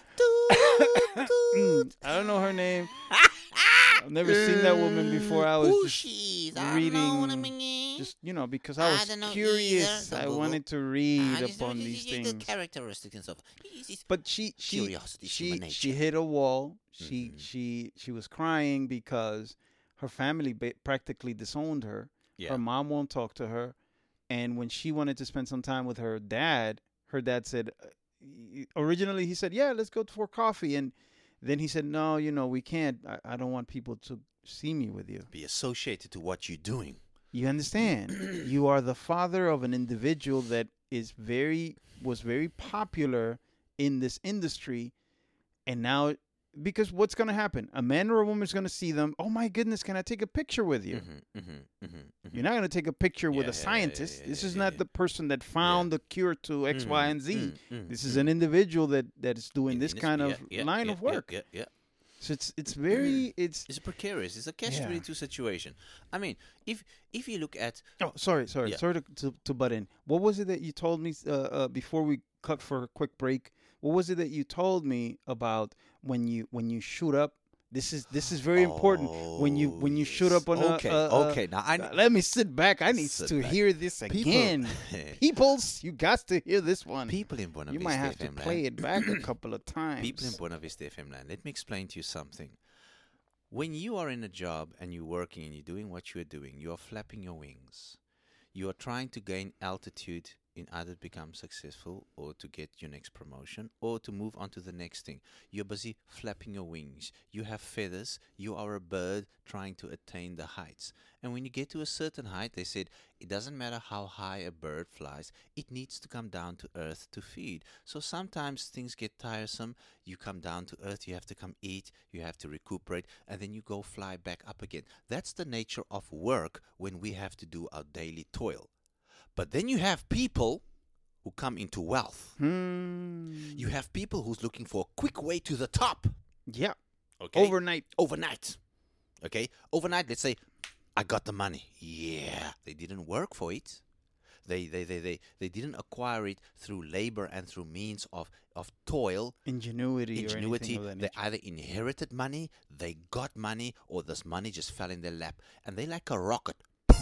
don't know her name. I've never seen that woman before. I was just reading, because I was curious. I wanted to read upon these things. The characteristics and stuff. But she hit a wall. She was crying because her family practically disowned her. Yeah. Her mom won't talk to her, and when she wanted to spend some time with her dad said, originally he said, "Yeah, let's go for coffee," and then he said, "No, we can't. I don't want people to see me with you. Be associated to what you're doing." You understand? You are the father of an individual that was very popular in this industry, and now, because what's going to happen? A man or a woman is going to see them. Oh my goodness, can I take a picture with you? You're not going to take a picture with a scientist. This is not the person that found the cure to X, Y, and Z. This is an individual that is doing this kind of line of work. So it's precarious. It's a catch-22 situation. I mean, if you look at sorry to butt in. What was it that you told me before we cut for a quick break? What was it that you told me about when you shoot up? This is very important. When you shoot up on okay. Now let me sit back. I need to hear this again. Peoples, you got to hear this one. People in Buena Vista, you might have to play it back a couple of times. People in Buena Vista FM land. Let me explain to you something. When you are in a job and you're working and you're doing what you're doing, you are flapping your wings. You are trying to gain altitude in either to become successful or to get your next promotion or to move on to the next thing. You're busy flapping your wings. You have feathers. You are a bird trying to attain the heights. And when you get to a certain height, they said, it doesn't matter how high a bird flies, it needs to come down to earth to feed. So sometimes things get tiresome. You come down to earth, you have to come eat, you have to recuperate, and then you go fly back up again. That's the nature of work when we have to do our daily toil. But then you have people who come into wealth. You have people who's looking for a quick way to the top. Yeah. Okay. Overnight. Okay. Overnight, let's say, I got the money. Yeah. They didn't work for it. They didn't acquire it through labor and through means of toil. Ingenuity. Or anything of that They nature. either inherited money, they got money, or this money just fell in their lap. And they like a rocket.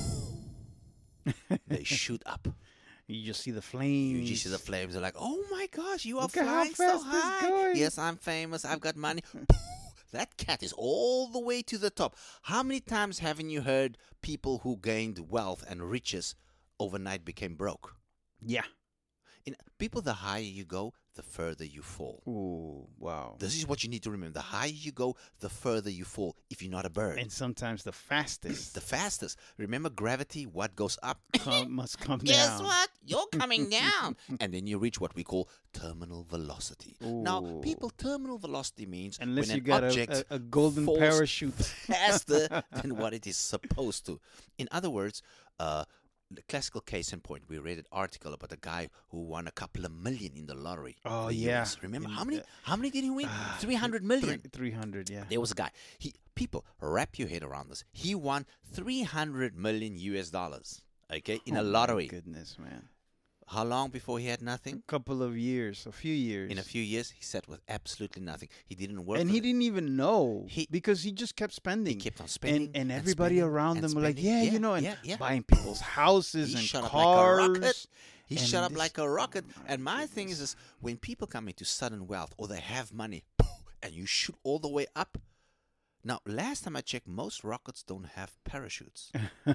They shoot up. You just see the flames. You just see the flames. They're like, oh my gosh, you are Look at how flying so fast this high. going. Yes, I'm famous. I've got money. That cat is all the way to the top. How many times haven't you heard people who gained wealth and riches overnight became broke? Yeah. People, the higher you go, the further you fall. Ooh, wow. This is what you need to remember. The higher you go, the further you fall if you're not a bird. And sometimes the fastest The fastest. Remember gravity, what goes up must come Guess down. what? You're coming down. And then you reach what we call terminal velocity. Now, Ooh. people, terminal velocity means Unless when you an got object a golden falls parachute. faster than what it is supposed to. In other words, the classical case in point, we read an article about a guy who won a couple of million in the lottery. Oh, in the yeah. US. Remember In how many? the- How many did he win? 300 million. 300, yeah. There was a guy. People, wrap your head around this. He won 300 million US dollars. Okay, in a Oh, my lottery. Goodness, man. How long before he had nothing? Couple of years, a few years. In a few years, he sat with absolutely nothing. He didn't work. And for he it. didn't even know He- because he just kept spending. He kept on spending. and everybody spending around and them were like, spending. yeah, you know, and yeah. buying people's houses He and shot cars. up like a rocket. He and shut up this- like a rocket. Oh, my And my thing goodness. is when people come into sudden wealth or they have money and you shoot all the way up. Now, last time I checked, most rockets don't have parachutes.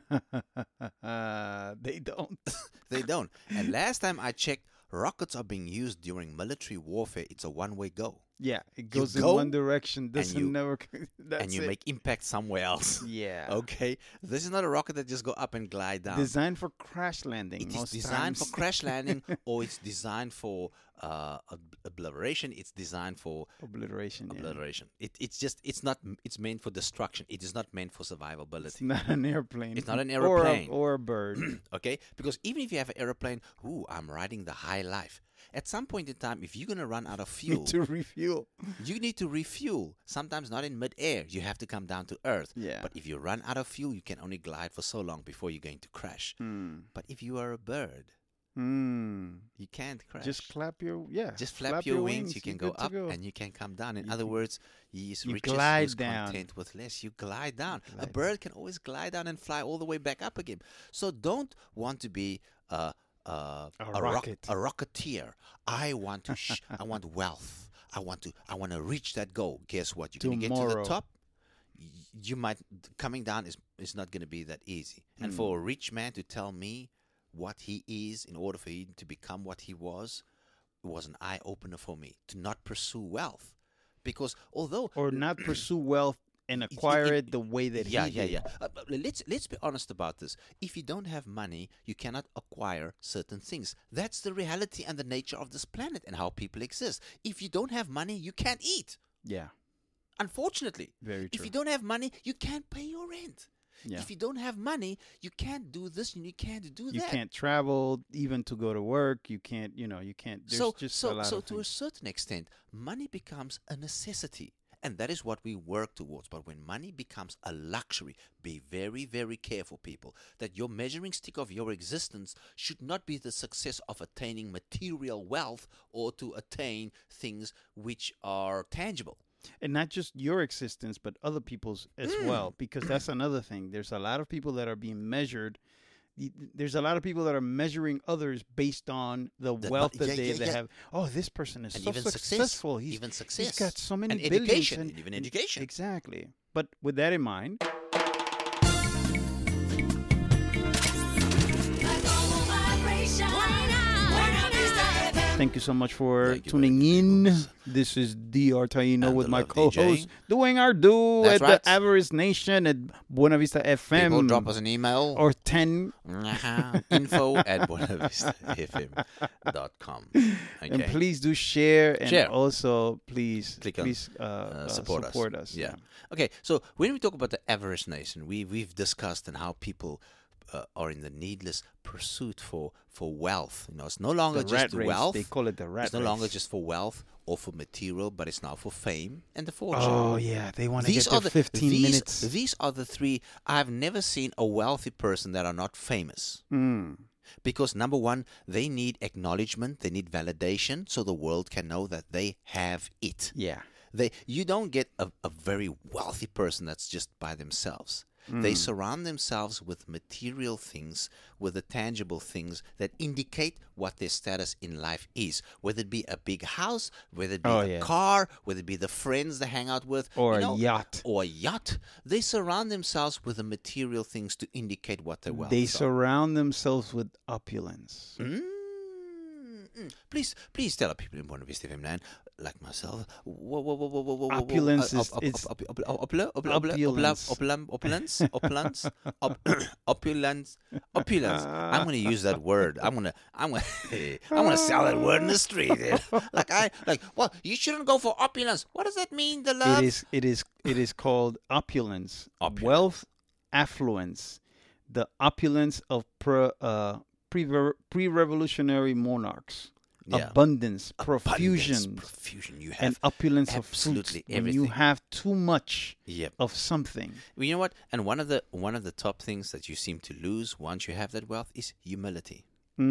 They don't. They don't. And last time I checked, rockets are being used during military warfare. It's a one-way go. Yeah, it goes in go one direction, doesn't you- never. That's and you it. make impact somewhere else. Yeah. Okay? This is not a rocket that just go up and glide down. Designed for crash landing. It is most designed times. for crash landing, or it's designed for obliteration. It's designed for Obliteration. Yeah. obliteration. It's not. It's meant for destruction. It is not meant for It's survivability. not an airplane. It's not an Or airplane. or a bird. Okay, because even if you have an airplane, I'm riding the high life. At some point in time, if you're gonna run out of fuel, Need to refuel. you need to refuel. Sometimes not in midair. You have to come down to earth. Yeah. But if you run out of fuel, you can only glide for so long before you're going to crash. But if you are a bird, you can't crash. Just clap your Just flap your wings. You can you're go good to up and you can come down. In You other can- words, he is you riches glide who's down. content with less. You glide down. A glide bird can always glide down and fly all the way back up again. So don't want to be a rocket. a rocketeer. I want to. I want wealth. I want to reach that goal. Guess what? You're going to get to the Tomorrow. top. You might coming down is not going to be that easy. And for a rich man to tell me what he is in order for him to become what he was, it was an eye opener for me to not pursue wealth, because although Or not pursue wealth and acquire it the way that he did. yeah. But let's be honest about this. If you don't have money, you cannot acquire certain things. That's the reality and the nature of this planet and how people exist. If you don't have money, you can't eat. Yeah. Unfortunately, Very if true. you don't have money, you can't pay your rent. Yeah. If you don't have money, you can't do this and you can't do You that. can't travel even to go to work. You can't, you can't. There's just a lot so of to a things. certain extent, money becomes a necessity. And that is what we work towards. But when money becomes a luxury, be very, very careful, people, that your measuring stick of your existence should not be the success of attaining material wealth or to attain things which are tangible. And not just your existence, but other people's as well. Because that's another thing. There's a lot of people that are being measured. There's a lot of people that are measuring others based on the wealth that they have. Oh, this person is And so even successful. success. Even success. He's got so many And billions. education. And even education. Exactly. But with that in mind, A global vibration. Thank you so much for tuning in. This is DR Taino with my co-host doing our do at the Avarice Nation at Buena Vista FM. People drop us an email. Or 10. info@buenavistafm.com. Okay. And please do share. And also, please support us. Yeah. Okay, so when we talk about the Avarice Nation, we've discussed and how people are in the needless pursuit for wealth. It's no longer just wealth. They call it the rat race. It's no longer just for wealth or for material, but it's now for fame and the fortune. Oh, yeah. They want to get their 15 minutes. These are the three. I've never seen a wealthy person that are not famous. Because, number one, they need acknowledgement. They need validation so the world can know that they have it. Yeah. You don't get a very wealthy person that's just by themselves. They surround themselves with material things, with the tangible things that indicate what their status in life is. Whether it be a big house, whether it be a car, whether it be the friends they hang out with. Or a yacht. Or a yacht. They surround themselves with the material things to indicate what their wealth is. They surround themselves with opulence. Please tell people in Buena Vista FM land, like myself. Opulence is opulence. I'm going to use that word. I'm going to sell that word in the street. Well, you shouldn't go for opulence. What does that mean, the love? It is called opulence. Wealth, affluence, the opulence of pre-revolutionary monarchs. Abundance, profusion. You have and opulence absolutely of everything. When you have too much of something. Well, you know what? And one of the top things that you seem to lose once you have that wealth is humility.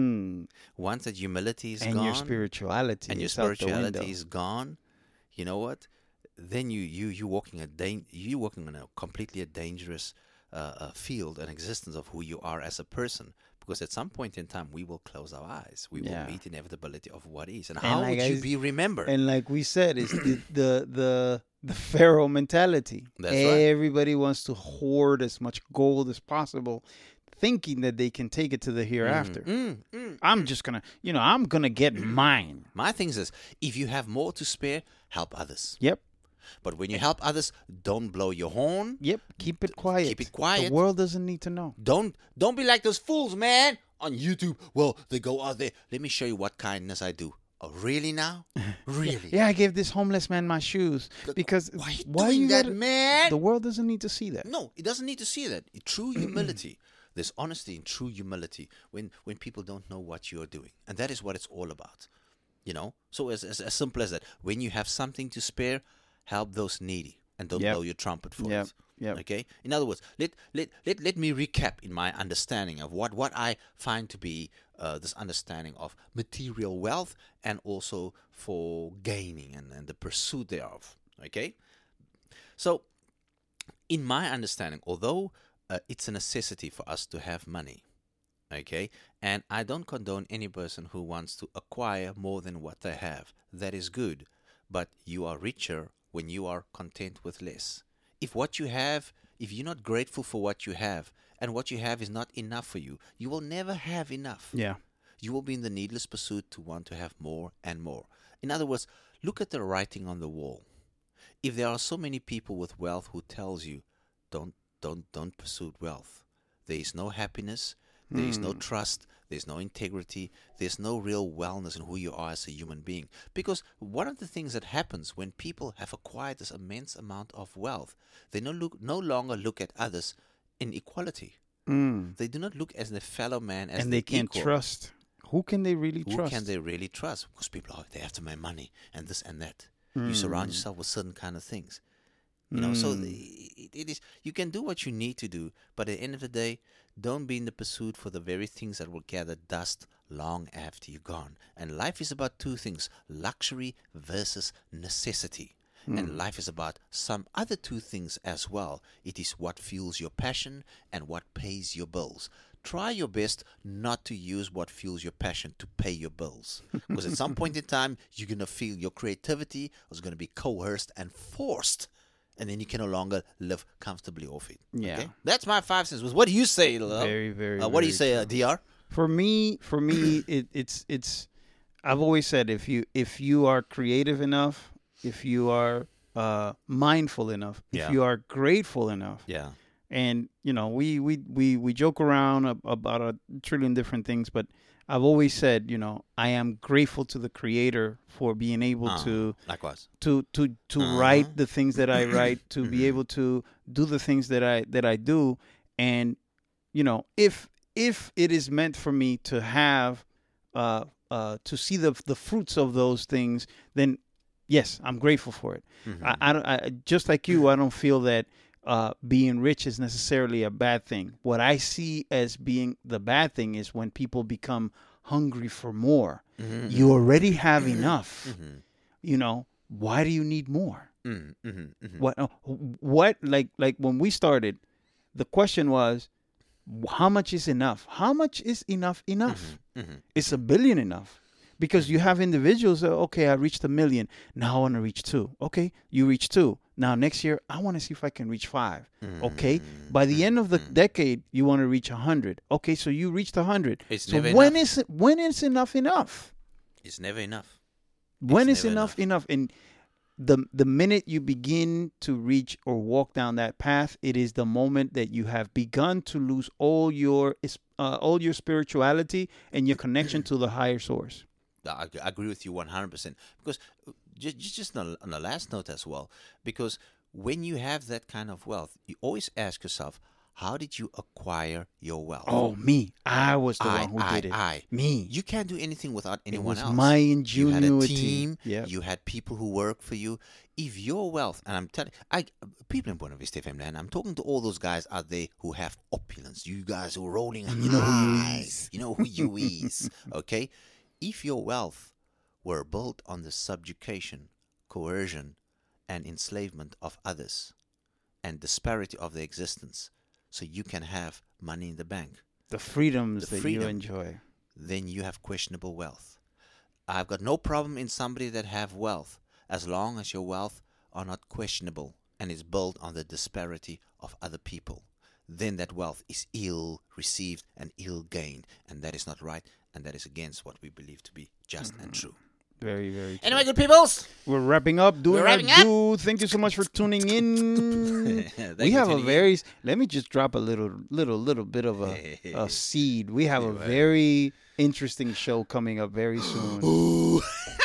Once that humility is gone, and your spirituality is gone, you know what? Then you're walking on a completely dangerous field and existence of who you are as a person. Because at some point in time, we will close our eyes. We will meet inevitability of what is. And how would you be remembered? And like we said, it's the Pharaoh mentality. That's right. Everybody wants to hoard as much gold as possible, thinking that they can take it to the hereafter. I'm just going to, I'm going to get mine. My thing is, if you have more to spare, help others. Yep. But when you help others, don't blow your horn. Yep, keep it quiet. Keep it quiet. The world doesn't need to know. Don't be like those fools, man, on YouTube. Well, they go out there. Let me show you what kindness I do. Oh, really now? Really? Yeah, I gave this homeless man my shoes because why you doing that, man? The world doesn't need to see that. No, it doesn't need to see that. True humility. There's honesty in true humility when people don't know what you're doing, and that is what it's all about. So as simple as that. When you have something to spare, help those needy and don't blow your trumpet for it. Yep. Okay? In other words, let me recap in my understanding of what I find to be this understanding of material wealth and also for gaining and the pursuit thereof. Okay? So, in my understanding, although it's a necessity for us to have money, okay, and I don't condone any person who wants to acquire more than what they have. That is good. But you are richer when you are content with less. If you're not grateful for what you have, and what you have is not enough for you, you will never have enough. Yeah. You will be in the needless pursuit to want to have more and more. In other words, look at the writing on the wall. If there are so many people with wealth who tells you, don't pursue wealth. There is no happiness. There is no trust, there's no integrity, there's no real wellness in who you are as a human being. Because one of the things that happens when people have acquired this immense amount of wealth, they no longer look at others in equality. They do not look as their fellow man as and they can't equal. Trust. Who can they really trust? Who can they really trust? Because people, they have to make money and this and that. You surround yourself with certain kind of things. So it is. You can do what you need to do, but at the end of the day, don't be in the pursuit for the very things that will gather dust long after you're gone. And life is about two things: luxury versus necessity. And life is about some other two things as well. It is what fuels your passion and what pays your bills. Try your best not to use what fuels your passion to pay your bills. Because at some point in time, you're going to feel your creativity is going to be coerced and forced. And then you can no longer live comfortably off it. Yeah. Okay? That's my 5 cents. What do you say, love? Very, very What do you say, DR? For me, it's I've always said if you are creative enough, if you are mindful enough, if you are grateful enough, and we joke around about a trillion different things, but I've always said, I am grateful to the Creator for being able to likewise to write the things that I write, to be able to do the things that I do, and if it is meant for me to have to see the fruits of those things, then yes, I'm grateful for it. I just like you, I don't feel that being rich is necessarily a bad thing. What I see as being the bad thing is when people become hungry for more. You already have enough. Why do you need more? What like when we started, the question was, how much is enough? How much is enough? Is $1 billion enough? Because you have individuals that, okay, I reached 1 million. Now I want to reach 2. Okay, you reach 2. Now next year, I want to see if I can reach 5. Okay, by the end of the decade, you want to reach 100. Okay, so you reached 100. So when is enough enough? It's never enough. When is enough? And the minute you begin to reach or walk down that path, it is the moment that you have begun to lose all your spirituality and your connection to the higher source. I agree with you 100%. Because just on the last note as well, because when you have that kind of wealth, you always ask yourself, how did you acquire your wealth? Oh, me. I was the one who did it. Me. You can't do anything without anyone else. My ingenuity. You had a team. Yep. You had people who work for you. If your wealth, and I'm telling people in Buena Vista FM land, I'm talking to all those guys out there who have opulence. You guys who are rolling on eyes. You know who you is. Okay? If your wealth were built on the subjugation, coercion, and enslavement of others, and disparity of their existence, so you can have money in the bank, the freedoms that you enjoy, then you have questionable wealth. I've got no problem in somebody that have wealth, as long as your wealth are not questionable and is built on the disparity of other people. Then that wealth is ill received and ill gained, and that is not right, and that is against what we believe to be just and true. Very, very true. Anyway, good peoples, we're wrapping up. Thank you so much for tuning in. We have a very. Let me just drop a little bit of a seed. We have a very interesting show coming up very soon.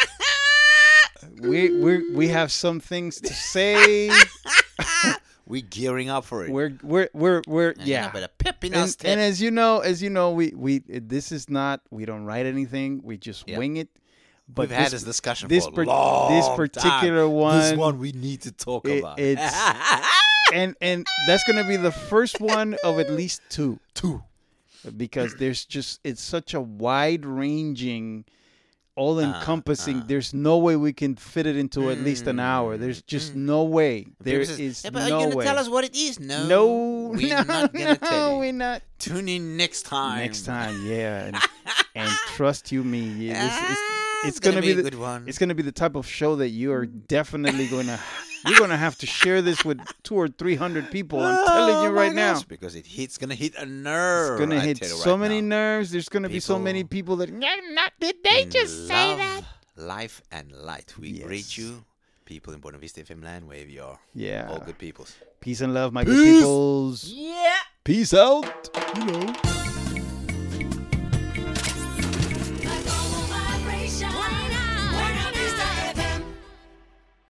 We have some things to say. We're gearing up for it. We're yeah. But a pep in our step. And as you know, we this is not. We don't write anything. We just wing it. But we've had this discussion for a long this particular time. one. This one we need to talk about. It's and that's going to be the first one of at least two. Because it's such a wide-ranging, all-encompassing. There's no way we can fit it into at least an hour. There's just no way. There is but no are you gonna way. Tell us what it is? No, we're not gonna tell you. We're not. Tune in next time. Yeah, and trust you me, it's gonna be a good one. It's gonna be the type of show that you are definitely gonna. You're gonna have to share this with 200 or 300 people. I'm telling you right now, because it's gonna hit a nerve. It's gonna hit so many nerves. There's gonna be so many people that. Did they just say that? Life and light. We greet you, people in Buena Vista FM land, wherever you are. Yeah, all good peoples. Peace and love, my good peoples. Yeah. Peace out.